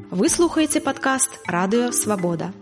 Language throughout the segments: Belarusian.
Вы слухаеце падкаст «Радыё Свабода».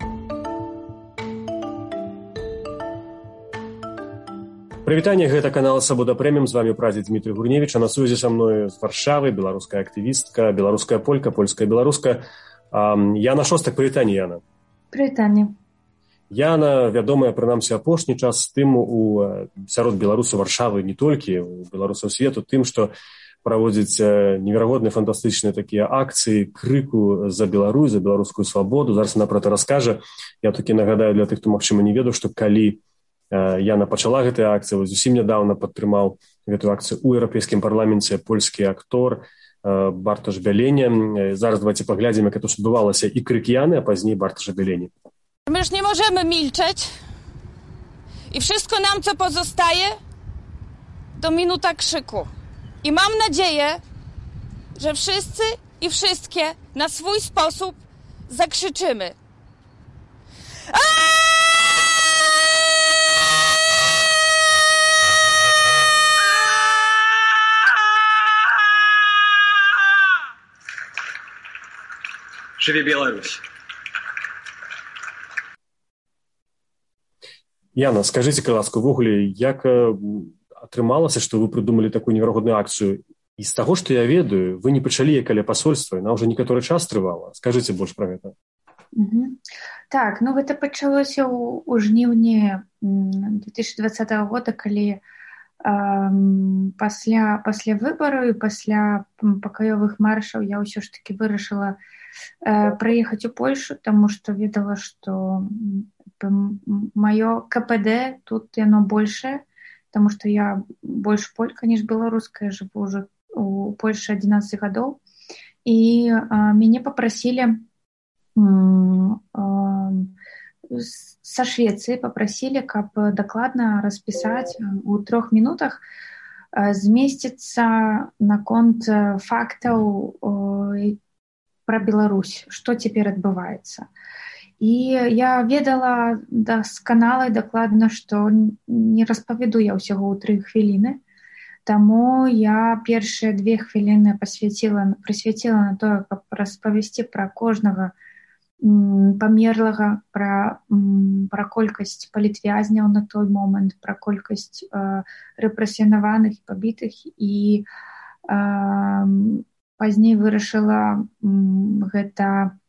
Прывітанне, гэта канал «Свабода Прэміум». З вами прадзед Дмітрый Гурневіч, а на сувязі са мною з Варшавы беларуская актывістка, беларуская полька, польская беларуска. Яна Шостак, прывітанне, Яна. Прывітанне. Яна вядомая, прынамсі, апошні час тым сярод беларусаў Варшавы, не толькі у беларусаў свету, тым, што праводзіць неверагодныя фантастычныя такія акцыі крыку за Беларусь, за беларускую свабоду. Зараз она пра гэта раскажа. Я такі нагадаю для тых, хто, магчыма, не ведаў, што калі Яна пачала гэтыя акцыі, зусім нядаўна падтрымаў гэтую акцыю ў Еўрапейскім парламенце польскі актор Бартош Бялені. Зараз давайте паглядзім, як это адбывалася, і крык Яны, а пазней Бартosza Bялені. My już nie możemy milczeć i wszystko nam, co pozostaje, to minuta krzyku. I mam nadzieję, że wszyscy i wszystkie na swój sposób zakrzyczymy. Живи Беларусь! Яна, скажыце, калі ласка, увогуле, як атрымалася, што вы прыдумалі такую неверагодную акцыю? І з таго, што я ведаю, вы не пачалі як каля пасольства, яна ўжо некаторы час трывала. Скажыце больш пра гэта. Так, гэта пачалося ў жніўні 2020 года, калі пасля выбараў і пасля пакаёвых маршаў я ўсё ж такі вырашыла прыехаць у Польшу, таму што ведала, што маё КПД тут яно большае, таму што я больш полька, ніж беларуская, жыву ўжо у Польшы 11 гадоў. І мяне папрасілі са Швецыі, каб дакладна распісаць у 3 мінутах, змесціцца наконт фактаў пра Беларусь, што цяпер адбываецца. І я ведала дасканала і дакладна, што не распавяду я ўсяго ў 3 хвіліны, таму я першыя 2 хвіліны прысвяціла на тое, каб распавесці пра кожнага памерлага, пра колькасць палітвязняў на той момант, пра колькасць рэпрэсіянаваных і пабітых, і пазней вырашыла гэта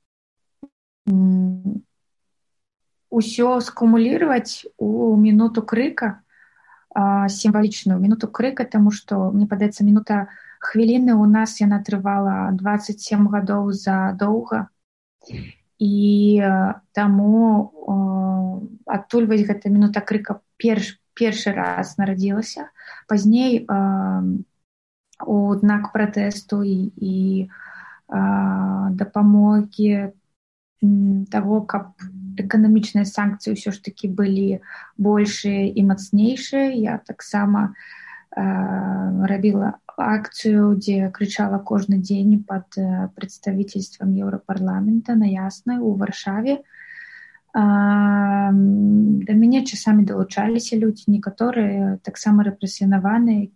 усё скумулировать у минуту крыка, сімвалічную минуту крыка, таму што, мне падаецца, минута хвіліны у нас яна трывала 27 гадоў задоўга, і таму адтуль гэта минута крыка першы раз нарадзілася. Пазней у знак пратэсту і дапамогі того, каб эканамічныя санкцыі ўсё ж такі былі большыя і мацнейшыя. Я таксама рабіла акцыю, дзе крычала кожны дзень пад прадставіцельствам Еўрапарламента на Яснай у Варшаве. Да мяне часамі далучаліся людзі, некаторыя таксама рэпрэсіянаваныя,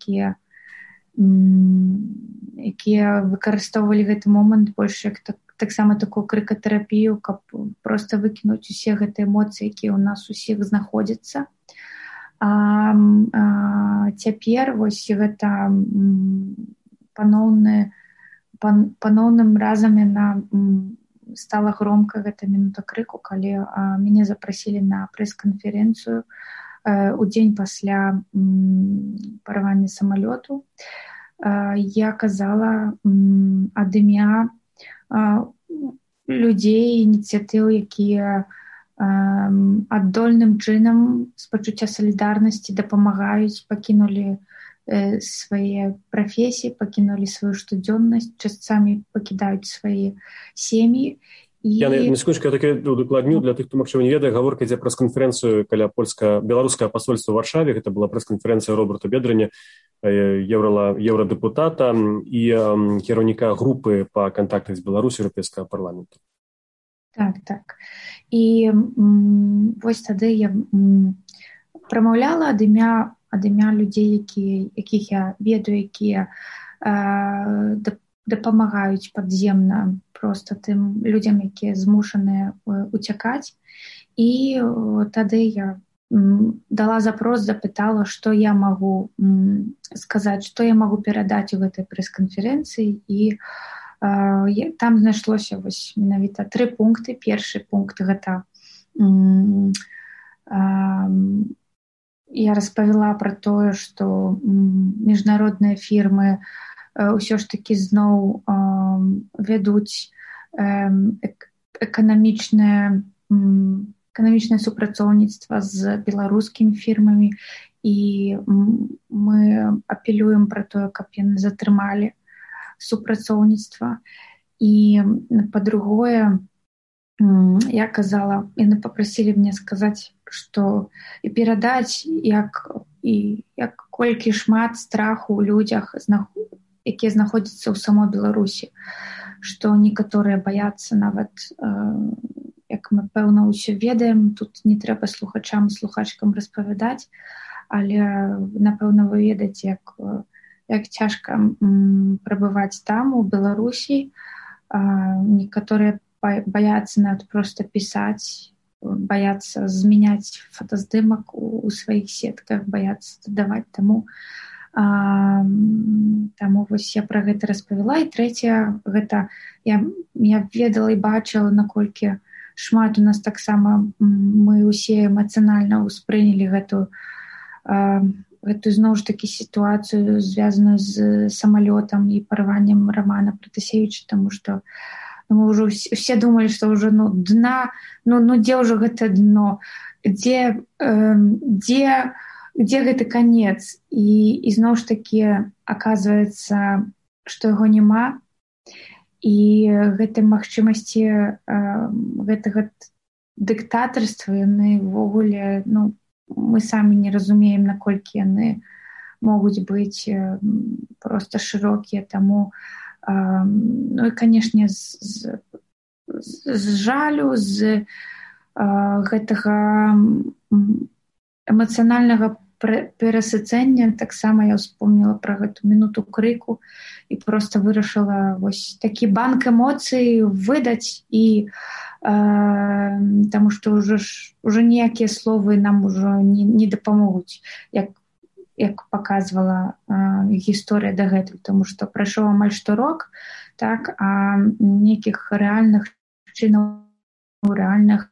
якія выкарыстоўвалі гэты момант больш як таксама такую крыкатэрапію, каб проста выкінуць усе гэтыя эмоцыі, якія ў нас усіх знаходзяцца. Цяпер вось гэта паноўным разам яна стала громка, гэта мінута крыку, калі мяне запрасілі на прэс-канферэнцыю у дзень пасля парвання самалёту. Я казала ад імя людзей, ініцыятыў, якія аддольным чынам з пачуцця салідарнасці дапамагаюць, пакінулі свае прафесіі, пакінулі сваю штодзённасць, часамі пакідаюць свае сем'і. Я на секундочку, я таки удакладню для тых, хто, магчыма, не ведае, гаворка ідзе прэс-канферэнцыю каля беларускага пасольства ў Варшаве. Гэта была прэс-канферэнцыя Роберта Бедрані, еўрадэпутата і кіраўніка групы па кантактах з Беларусю Еўрапейскага парламента. Так. І вось тады я прамаўляла ад імя людзей, якіх я ведаю, якія дапамагаюць падземна проста тым людзям, якія змушаныя уцякаць. І тады я дала запрос, запытала, што я магу сказаць, што я магу перадаць у гэтай прэс-канферэнцыі. І там знайшлося вось менавіта 3 пункты. Першы пункт — гэта я распавяла пра тое, што міжнародныя фірмы ўсё ж такі зноў вядуць эканамічнае супрацоўніцтва з беларускімі фірмамі, і мы апелюем пра тое, каб яны затрымалі супрацоўніцтва. І па-другое, я казала, яны папрасілі мне сказаць, што і перадаць, як колькі шмат страху ў людзях, якія знаходзяцца ў самой Беларусі, што некаторыя баяцца нават, як мы, пэўна, ўсё ведаем, тут не трэба слухачам і слухачкам распавядаць, але, напэўна, вы ведаеце, як цяжка прабываць там, у Беларусі. Некаторыя баяцца нават проста пісаць, баяцца змяняць фотаздымак у сваіх сетках, баяцца дадаваць. Таму вось я пра гэта распавяла. І трэцяе, гэта я ведала і бачыла, наколькі шмат у нас таксама мы ўсе эмацыянальна ўспрынялі гэту зноў ж такі сітуацыю, звязаную з самалётам і парваннем Рамана Пратасевіча, таму што мы ўжо усе думалі, што ўжо дна, дзе ўжо гэта дно, дзе гэты канец. І зноў ж такі аказваецца, што яго няма. І гэтай магчымасці гэтага дыктатарства яны ўвогуле, мы самі не разумеем, наколькі яны могуць быць проста шырокія. Таму, і, канешне, з жалю, з гэтага эмацыянальнага перасыцэння таксама я ўспомніла пра гэту мінуту крыку і проста вырашыла вось такі банк эмоцый выдаць. І таму што ўжо ніякія словы нам ужо не дапамогуць, як паказвала гісторыя дагэтуль, таму што прайшоў амаль 100 рок, так, а нейкіх рэальных чынаў, рэальных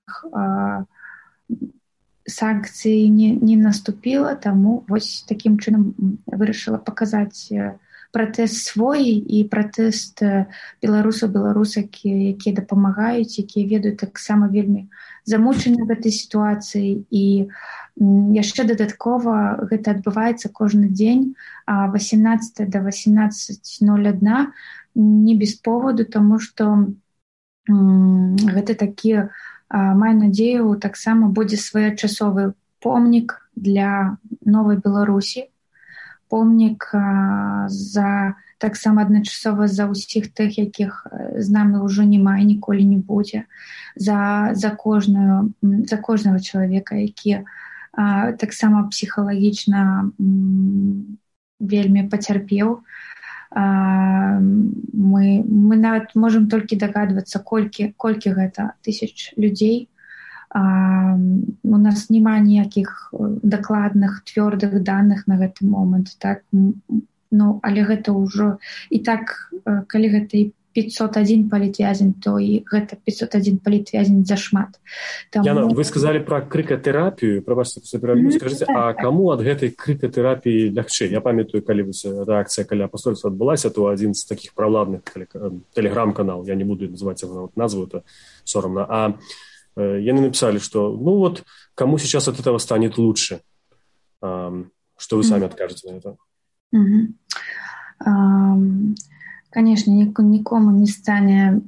санкцый не наступіла. Таму вось такім чынам вырашыла паказаць пратэст свой і пратэст беларусак, якія дапамагаюць, якія ведаюць таксама вельмі замучаны гэтай сітуацыі. І яшчэ дадаткова гэта адбываецца кожны дзень 18 до 18:01, не без поводу, таму што гэта такі, маю надзею, таксама будзе своечасовы помнік для новай Беларусі, помнік таксама адначасова за ўсіх тых, якіх з намі ўжо няма і ніколі не будзе, за кожнага чалавека, які таксама псіхалагічна вельмі пацярпеў. Мы нават можам толькі дагадвацца, колькі гэта тысяч людзей. У нас няма ніякіх дакладных, твёрдых даных на гэты момант, так? Але гэта ўжо і так, калі гэта і 501 палітвязень, то і гэта 501 палітвязень зашмат. Яна, вы сказалі пра крыкатэрапію, скажыце, а каму ад гэтай крыкатэрапіі лягчэй? Я памятаю, калі рэакцыя каля пасольства адбылася, то адзін з такіх праладных тэлеграм-канал, я не буду называць яго назву, это сорамна, а яны написали, что кому сейчас от этого станет лучше. Что вы сами откажете на это? Конечно, никому не стане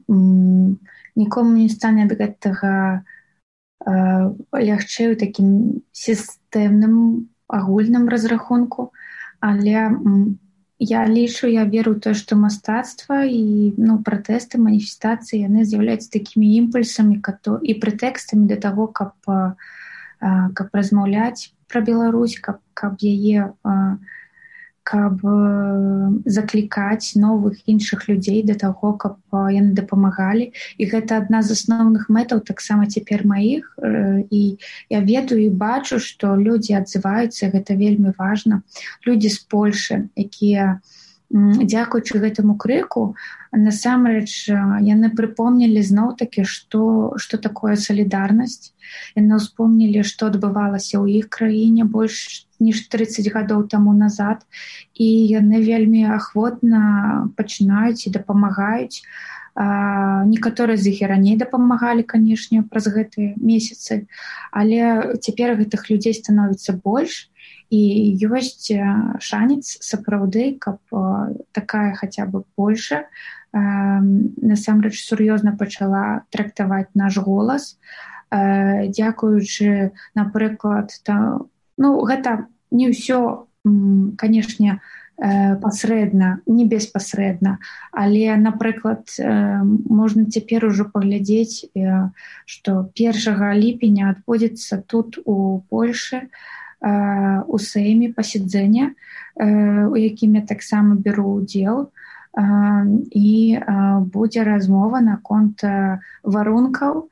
ад гэтага лягчэй у такім сістэмным агульным разрахунку, але я веру ў тое, што мастацтва і пратэсты, маніфестацыі, яны з'яўляюцца такімі імпульсамі і прэтэкстамі для таго, каб размаўляць пра Беларусь, каб яе каб заклікаць новых іншых людзей да таго, каб яны дапамагалі. І гэта адна з асноўных мэтаў таксама цяпер маіх. І я ведаю і бачу, што людзі адзываюцца, гэта вельмі важна. Людзі з Польшы, якія, дзякуючы гэтаму крыку, насамрэч яны прыпомнілі зноў-такі, што такое салідарнасць. Яны ўспомнілі, што адбывалася ў іх краіне больш ніж 30 гадоў таму назад. І яны вельмі ахвотна пачынаюць і дапамагаюць. Некаторыя з іх і раней дапамагалі, канешне, праз гэтыя месяцы, але цяпер гэтых людзей становіцца больш. І ёсць шанец сапраўды, каб такая хаця б Польша насамрэч сур'ёзна пачала трактаваць наш голас, дзякуючы, напрыклад, гэта не ўсё, канешне, пасрэдна, не беспасрэдна, але, напрыклад, можна цяпер ужо паглядзець, што 1 ліпеня адбудзецца тут у Польшы у Сейме пасяджэнне, у якім я таксама беру ўдзел, і будзе размова наконт варункаў,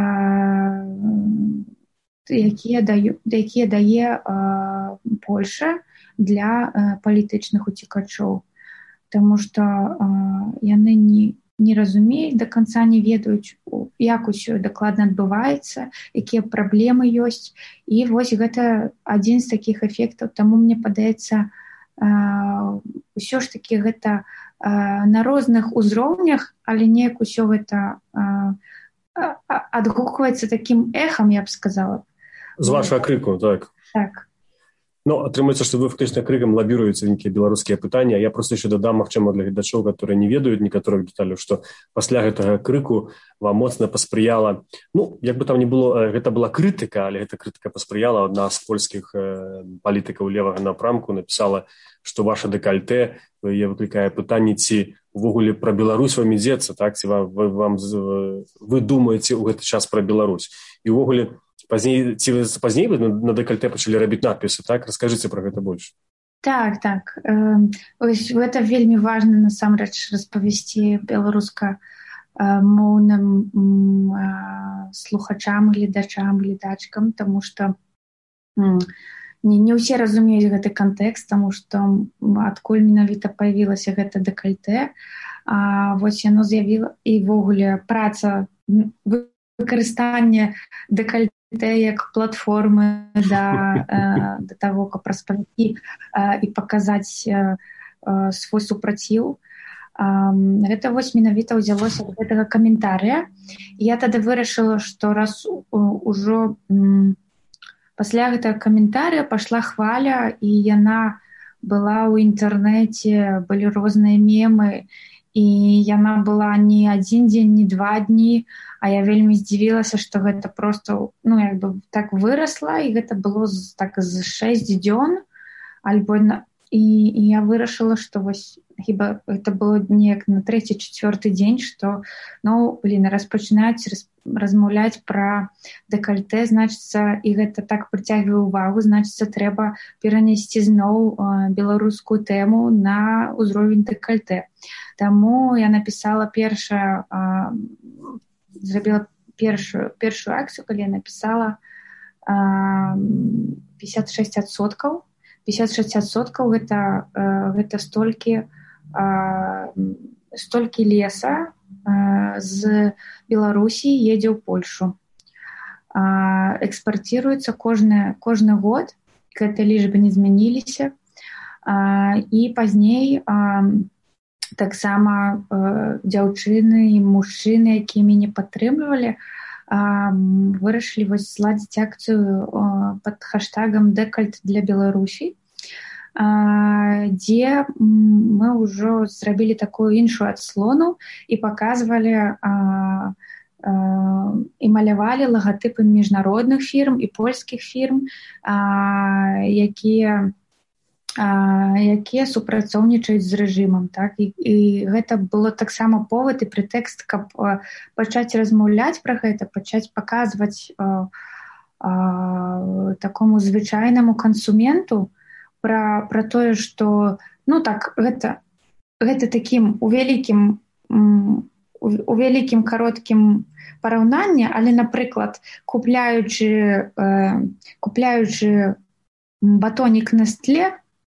якія дае Польша для палітычных уцекачоў. Таму што яны не разумеюць, да канца не ведаюць, як усё дакладна адбываецца, якія праблемы ёсць. І вось гэта адзін з такіх эфектаў. Таму мне падаецца, ўсё ж такі гэта на розных узроўнях, але неяк усё гэта адгукваецца такім эхам, я б сказала. З вашага крыку, так. Так. Атрымаецца, што вы фактычна крыкам лабіруеце нейкія беларускія пытанні. Я проста яшчэ дадам, магчыма, для гледачоў, которые не ведаюць некаторых дэталяў, што пасля гэтага крыку вам моцна паспрыяла, як бы там не было, гэта была крытыка, але гэта крытыка паспрыяла. Адна з польскіх палітыкаў левага напрамку напісала, што ваша дэкальтэ яе выклікае пытанне, ці увогуле пра Беларусь вам ідзецца, так? Ці вы думаеце ў гэты час пра Беларусь. І увогуле пазней вы на дэкальтэ пачалі рабіць надпісы, так? Раскажыце пра гэта больш. Так. Ось гэта вельмі важна насамрэч распавесці беларускамоўным слухачам, гледачкам, таму што не ўсе разумеюць гэты кантэкст, таму што адкуль менавіта паявілася гэта дэкальтэ. Вось яно з'явіла і ввогуле праца, выкарыстанне дэкальтэ як платформы да таго, каб распавесці і паказаць свой супраціў. Гэта вось менавіта ўзялося ад гэтага каментарыя. Я тады вырашыла, што раз ужо пасля гэтага каментарыя пайшла хваля, і яна была ў інтэрнэце, былі розныя мемы, і яна была не адзін дзень, не 2 дні, а я вельмі здзівілася, што гэта проста, так вырасла, і гэта было так з 6 дзён, і я вырашыла, што вось хіба гэта было неяк на 3-4 дзень, што, раз пачынаюць размаўляць пра дэкальтэ, значыцца, і гэта так прыцягвае ўвагу, значыцца, трэба перанесці зноў беларускую тэму на ўзровень дэкальтэ. Таму я напісала зрабіла першую акцыю, калі я напісала 56%. 56% гэта столькі леса з Беларусі едзе ў Польшу. Экспартируецца кожны год, гэты лічбы не змяніліся. І пазней таксама дзяўчыны і мужчыны, якія мяне падтрымлівалі, вырашылі зладзіць акцыю пад хаштагам «Дэкальт для Беларусі», дзе мы ўжо зрабілі такую іншую адслону і паказвалі і малявалі лагатыпы міжнародных фірм і польскіх фірм, якія супрацоўнічаюць з рэжымам. Так? І гэта было таксама повод і прэтэкст, каб пачаць размаўляць пра гэта, пачаць паказваць такому звычайнаму кансументу пра тое, што ну так гэта такім у вялікім кароткім параўнанні, але, напрыклад, купляючы батонік Nestlé,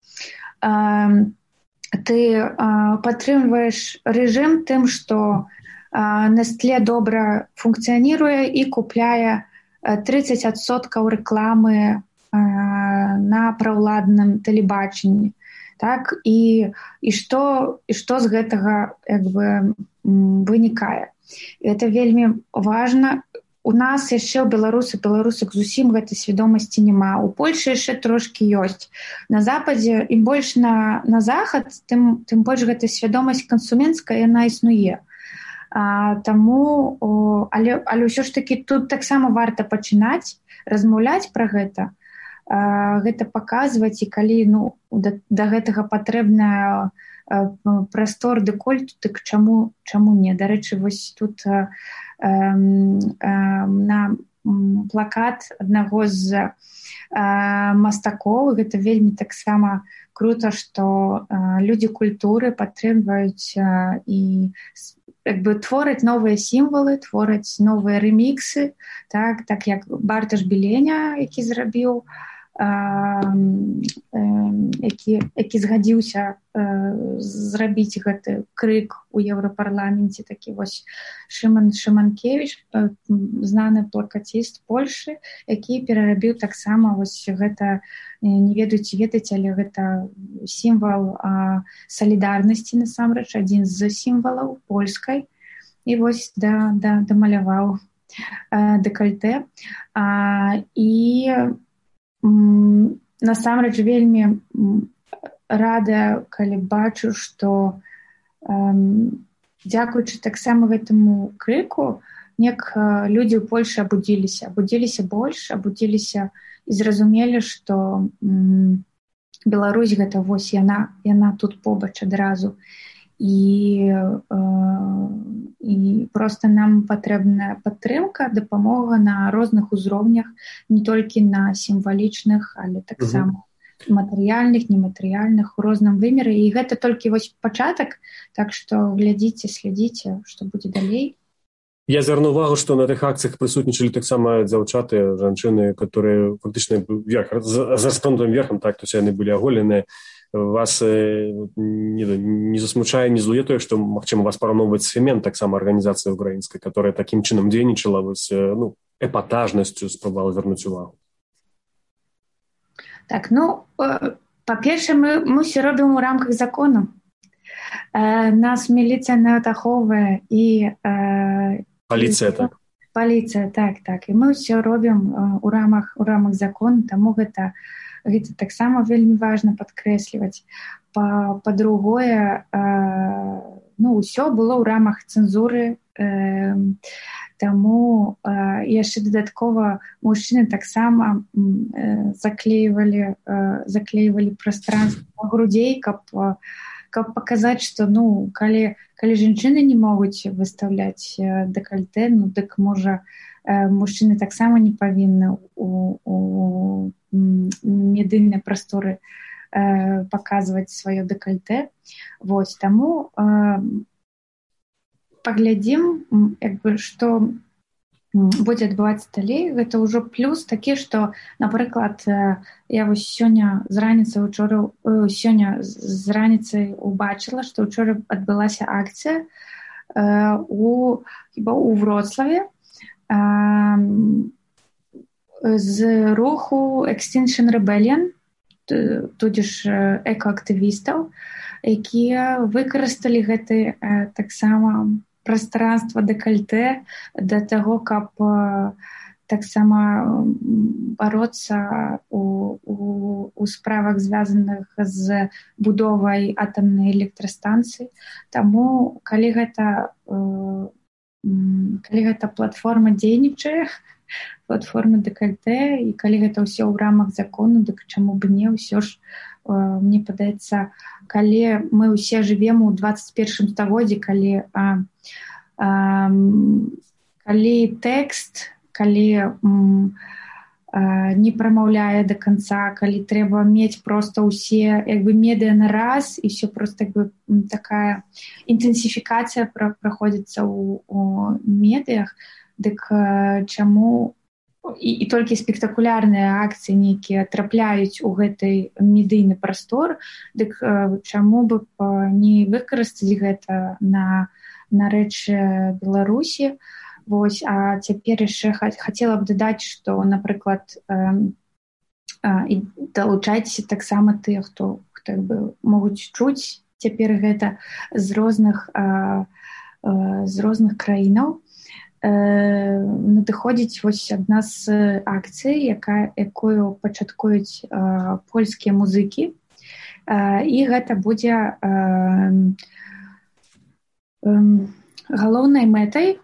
ты падтрымліваеш рэжым тым, што Nestlé добра функцыяніруе і купляе 30% рэкламы на праўладным тэлебачанні. Так, і што з гэтага вынікае. І гэта вельмі важна. У нас яшчэ ў беларусак зусім гэтай свядомасці няма. У Польшы яшчэ трошкі ёсць. На Западзе, ім больш на захад, тым больш гэтая свядомасць кансуменцкая, яна існуе. Таму, але ўсё ж такі тут таксама варта пачынаць размаўляць пра гэта. Гэта паказваць, і калі да гэтага патрэбна прастор дэкольту, дык чаму не? Дарэчы, вось тут на плакат аднаго з мастакоў, гэта вельмі таксама крута, што людзі культуры падтрымліваюць і твораць новыя сімвалы, твораць новыя рэміксы, так як Барташ Біленя, які зрабіў, які згадзіўся зрабіць гэты крык у Еўрапарламенце, такі вось Шыман Шыманкевіч, знаны плакаціст Польшы, які перарабіў таксама вось гэта, не ведаю, ці ведаць, але гэта сімвал салідарнасці насамрэч, адзін з сімвалаў польскай, і вось дамаляваў дэкальтэ. І насамрэч вельмі рада, калі бачу, што дзякуючы таксама гэтаму крыку неяк людзі ў Польшы абудзіліся больш, абудзіліся і зразумелі, што Беларусь гэта вось яна тут побач адразу. І проста нам патрэбная падтрымка, дапамога на розных узроўнях, не толькі на сімвалічных, але таксама матэрыяльных, нематэрыяльных, у розным вымеры. І гэта толькі вось пачатак, так што глядзіце, слядзіце, што будзе далей. Я звярну увагу, што на тых акцыях прысутнічалі таксама дзяўчаты, жанчыны, которые фактычна з распранутым верхам, так, то есть яны былі аголеныя. Вас не засмучае, не злуе тое, што, магчыма, вас параўноўваць з Фемен, таксама арганізацыя украінская, которая такім чынам дзейнічала, эпатажнасцю спрабавала вярнуць увагу? Так, па-першае, мы ўсё робім у рамках закону. Нас міліцыя не атахоўвае і... Паліцыя, так. Паліцыя, так. І мы ўсё робім у рамах закону, таму гэта таксама вельмі важна падкрэсліваць. Па-другое, ўсё было ў рамах цэнзуры, таму яшчэ дадаткова мужчыны таксама заклейвалі прастранства грудзей, каб паказаць, што калі жанчыны не могуць выстаўляць дэкальтэ, дык можа мужчыны таксама не павінны у медыйнай прасторы паказваць сваё дэкальтэ. Вось, таму паглядзім, што будзе адбывацца далей. Гэта ўжо плюс такі, што, напрыклад, я вось сёння з раніцай убачыла, што ўчора адбылася акцыя у Вроцлаве з руху Extinction Rebellion, тудзіж экаактывістаў, якія выкарысталі гэты таксама прастранства дэкальтэ для таго, каб таксама бароцца у справах, звязаных з будовай атамнай электрастанцыі. Таму, калі гэта платформа дзейнічае, платформа дэкальтэ, і калі гэта ўсё ў рамах закону, дык чаму б не? Ўсё ж, мне падаецца, калі мы ўсе жывем у 21 стагоддзі, калі тэкст, калі не прамаўляе до конца, калі трэба мець проста ўсе медыа на раз, і все просто такая інтэнсіфікацыя праходзіцца ў медыях, дык чаму і толькі спектакулярныя акцыі нейкія трапляюць у гэтай медыйны прастор, дык чаму бы не выкарыстаць гэта на рэчы Беларусі. Вось, а цяпер яшчэ хацела б дадаць, што, напрыклад, далучайцеся таксама тыя, хто могуць чуць цяпер гэта з розных краінаў. Надыходзіць вось адна з акцый, якую пачаткуюць польскія музыкі, і гэта будзе галоўнай мэтай.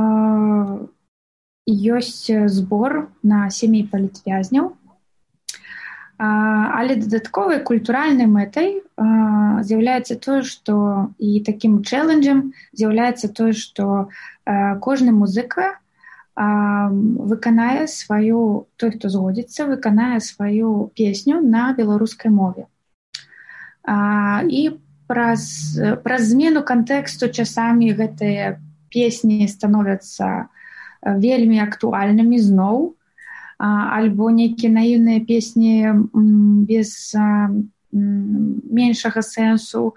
Ёсць збор на сямей палітвязняў, але дадатковай культуральнай мэтай з'яўляецца тое, што і такім чэлленджам з'яўляецца тое, што кожны музыка выканае сваю, той, хто згодзіцца, выканае сваю песню на беларускай мове. І праз змену кантэксту часамі гэтыя песні становяцца вельмі актуальнымі зноў, альбо нейкія наіўныя песні без меншага сэнсу,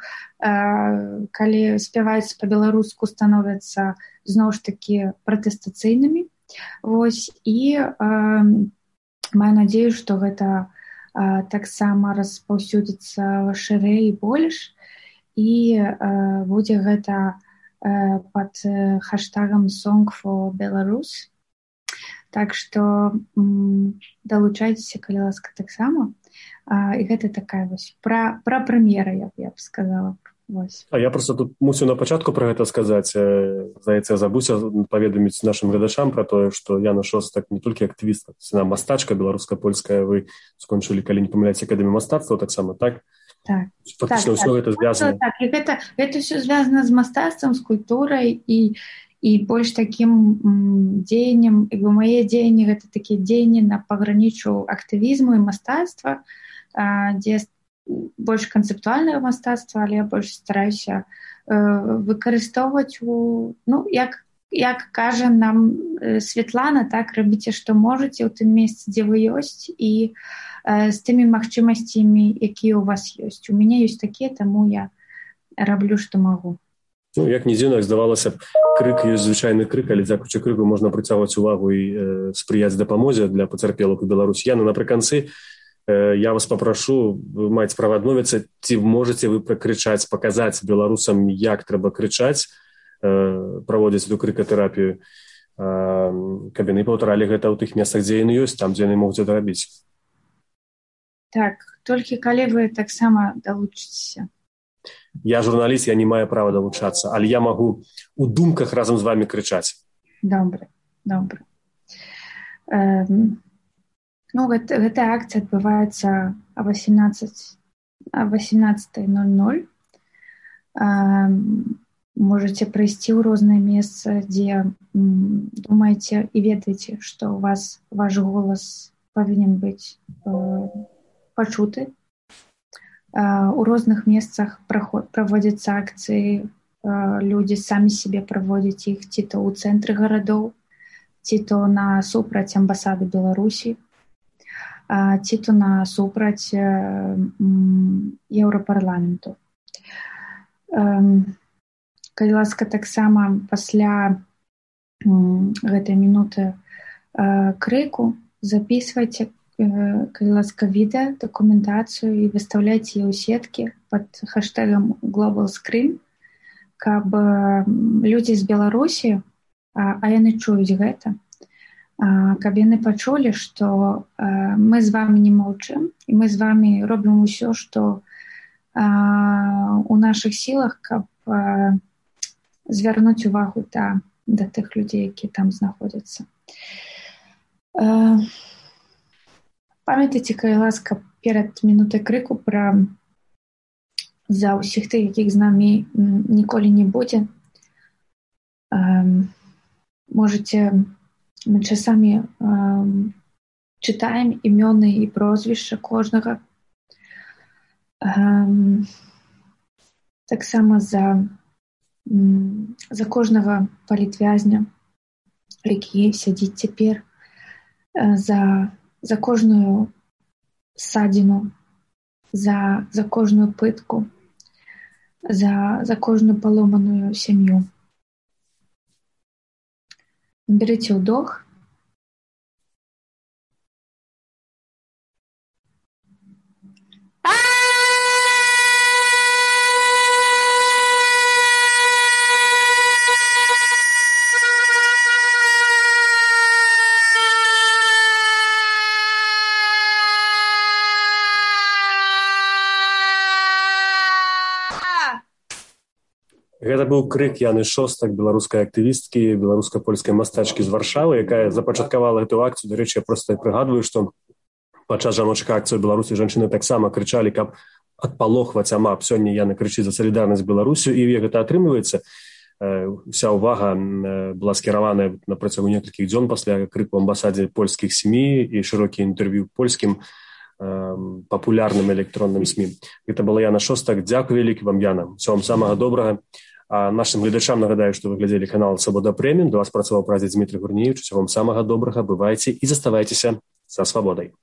калі спяваюцца па-беларуску, становяцца зноў ж такі пратэстацыйнымі. Вось, і маю надзею, што гэта таксама распаўсюдзіцца шырэй і больш, і будзе гэта пад хаштагам Song for Belarus. Так што далучайцеся, калі ласка, таксама. І гэта такая вось пра прэм'ера, я б сказала. Вось. А я просто тут мусіў на пачатку пра гэта сказаць. Здаецца, я забыўся паведаміць нашым гледачам пра тое, што Яна Шостак не толькі актывістка, яна мастачка беларуска-польская. Вы скончылі, калі не памыляюся, акадэмію мастацтва таксама, так? Так. Фактычна ўсё гэта звязана. Так, і гэта ўсё звязана з мастацтвам, з культурай і больш такім дзеяннем, мае дзеянні гэта такія дзеянні на пагранічу актывізму і мастацтва, дзе больш канцэптуальнае мастацтва, але я больш стараюся выкарыстоўваць як кажа нам Светлана, так, рабіце, што можаце ў тым месцы, дзе вы ёсць, і з тымі магчымасцямі, якія ў вас ёсць. У мяне ёсць такія, таму я раблю, што магу. Ну, як не дзіўна, здавалася б, крык ёсць звычайны крык, але дзякуючы крыку можна прыцягваць увагу і спрыяць дапамозе для пацярпелых у Беларусі. Яна, напрыканцы, я вас папрашу, вы маеце права адмовіцца, ці можаце вы пракрычаць, паказаць беларусам, як трэба крычаць, праводзіць эту крыкатэрапію, каб яны паўтаралі гэта ў тых месцах, дзе яны ёсць, там, дзе яны могуць гэта рабіць. Так, толькі калі вы таксама далучыцеся. Я журналіст, я не маю права далучацца, але я магу у думках разам з вамі крычаць. Добра. Гэтая акцыя адбываецца о 18:00. Можаце прыйсці ў розныя месцы, дзе думаеце і ведаеце, што у вас ваш голас павінен быць пачуты. У розных месцах праводзяцца акцыі, людзі самі сябе праводзяць іх ці то ў цэнтры гарадоў, ці то насупраць амбасады Беларусі, ці то насупраць Еўрапарламенту. Калі ласка, таксама пасля гэтай мінуты крыку записвайце, калі ласка, відэа, дакументацыю і выстаўляйце яе ў сеткі пад хаштагам Global Screen, каб людзі з Беларусі, а яны чуюць гэта, каб яны пачулі, што мы з вамі не маўчым, і мы з вамі робім усё, што у нашых сілах, каб звярнуць увагу да тых людзей, якія там знаходзяцца. Памятайце, калі ласка, перад мінутай крыку за ўсіх тых, якіх з намі ніколі не будзе. Можаце часамі чытаем імёны і прозвішча кожнага. Таксама за кожнага палітвязня, які сядзіць цяпер, за кожную ссадзіну, за кожную пытку, за кожную паломаную сям'ю. Берите вдох. Гэта быў крык Яны Шостак, беларускай актывісткі, беларуска-польскай мастачкі з Варшавы, якая запачаткавала гэту акцыю. Дарэчы, я проста прыгадваю, што падчас жаночых акцый у Беларусі жанчыны таксама крычалі, каб адпалохваць АМАП. Сёння Яна крычыць за салідарнасць з Беларусю, і гэта атрымліваецца. Уся ўвага была скіраваная на працягу некалькіх дзён пасля крыку амбасадзе польскіх СМІ і шырокі інтэрв'ю польскім папулярным электронным СМІ. Гэта была Яна Шостак. Дзякуй вялікі вам, Яна. Усё вам самага добрага. А нашим гледачам нагадаю, што вы глядзелі канал Свабода Прэміум. До вас працаваў прадзед Дмітрый Гурнеевич. Усё вам самага добрага. Бывайце і заставайцеся са свабодай.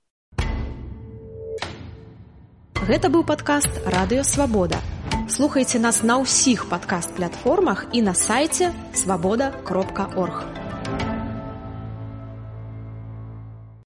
Гэта быў падкаст «Радыё Свабода». Слухайце нас на ўсіх падкаст-платформах і на сайце swaboda.org.